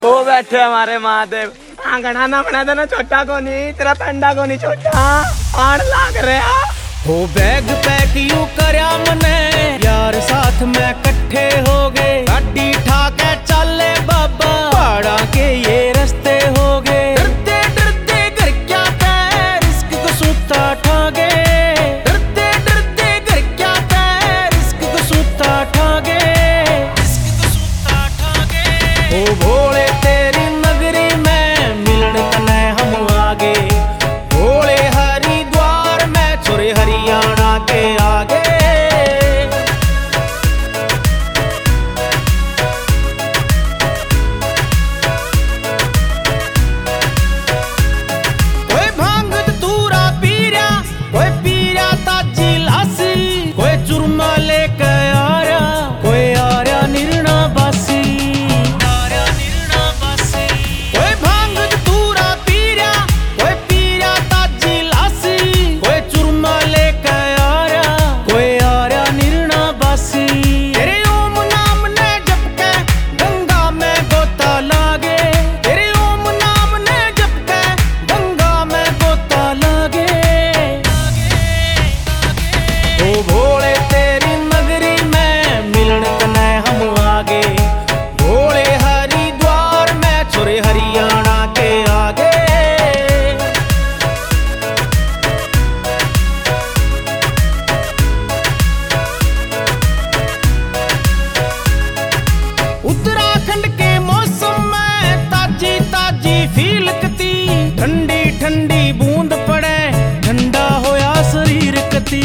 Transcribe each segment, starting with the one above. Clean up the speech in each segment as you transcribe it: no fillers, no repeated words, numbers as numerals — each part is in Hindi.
वो बैठे हमारे महादेव आंगना ना बना देना छोटा को नहीं तेरा पेंडा को नहीं छोटा आड़ लाग रहा हो बैग पैक यू करया मने यार साथ में कट्ठे हो गए गाड़ी ठाके चले बाबा पहाड़ा के ये रास्ते हो गए डरते डरते घर क्या तय रिस्क को सूता ठागे डरते डरते घर क्या तय रिस्क को सूता ठागे रिस्क को सूता ठागे ओ भोले तेरी नगरी में मिलन कने हम आगे भोले हरिद्वार में छोरे हरियाणा के आगे कोई भांग धतूरा पीरा कोई पीरा ताजी लासी कोई चुरमा लेके आ रहा कोई आ रहा निर्णा बासी कोई भांग धतूरा पीरा कोई पीरा ताजी लासी कोई चुरमा लेके आ रहा कोई आ रहा निर्णा बासी तेरे ओम नाम ने जप के गंगा में गोता लागे तेरे ओम नाम ने जप के गंगा में गोता लागे ओ भोले तेरी नगरी में मिलन कने हम आगे भोले हरिद्वार में छोरे हरियाणा के आगे उत्तराखंड के मौसम में ताजी ताजी फील कती ठंडी ठंडी बूंद पड़े ठंडा होया शरीर कती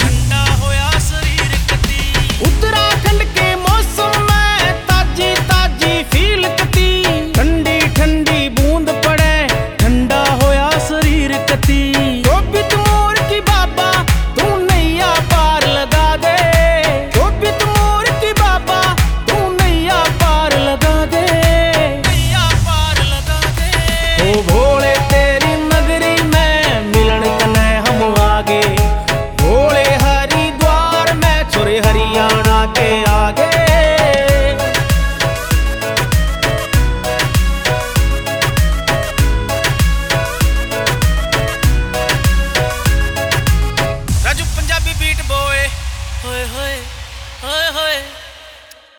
उत्तराखंड के मौसम में ताजी ताजी फील कती ठंडी ठंडी बूंद पड़े ठंडा होया शरीर कती गोबित मोर की बाबा तू नैया पार लगा दे गोबित मोर की बाबा तू नैया पार लगा दे नैया पार लगा दे ओ भोले तेरी नगरी में मिलन कने हम आगे भोले हरिद्वार में छोरे हरियाणा के